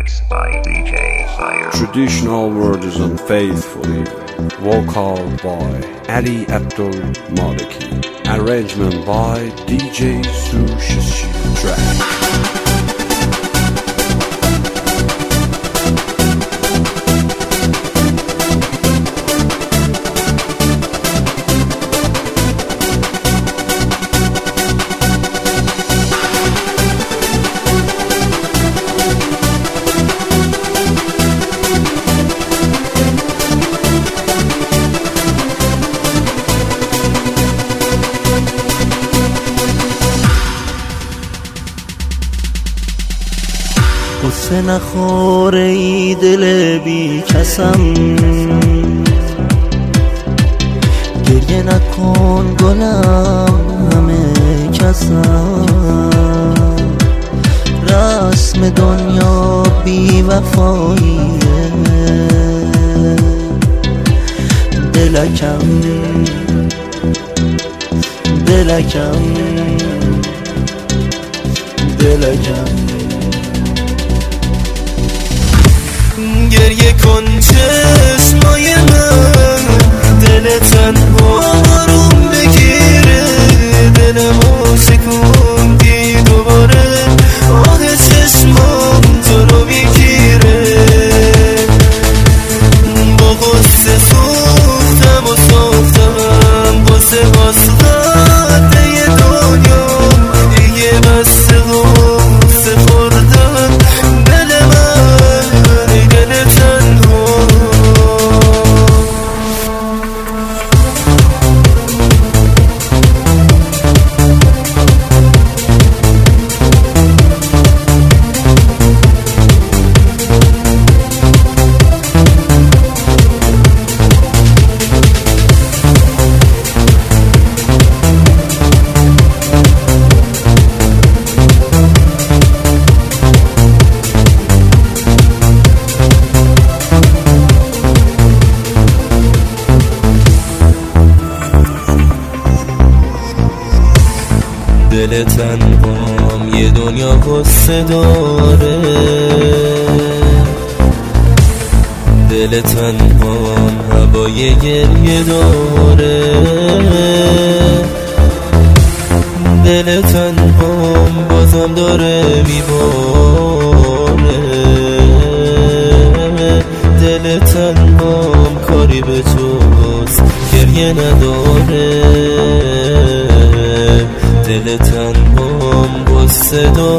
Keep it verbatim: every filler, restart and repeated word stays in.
mix by D J Fire. Traditional word is unfaithfully. Vocal by Ali Abdul Maliki. Arrangement by D J Sushi Track. قصه نخوره ای دل بی کسم، گریه نکن گلم همه کسم. رسم دنیا بی وفاییه، دلکم دلکم دلکم گریه کن چشمای من، دل تنها آروم بگیره، دلمو شکوندی دوباره، آه چشمام تو رو میگیره. با غصه سوختم و ساختم واسه واسقده دنیا، دیگه بس غصه خوردم دل من، دل تنها. دل تنهام یه دنیا قصه داره، دل تنهام هوای گریه داره، دل تنهام بازم داره میباره، دل تنهام کاری به توست گریه نداره، دل تنهام قصه داره.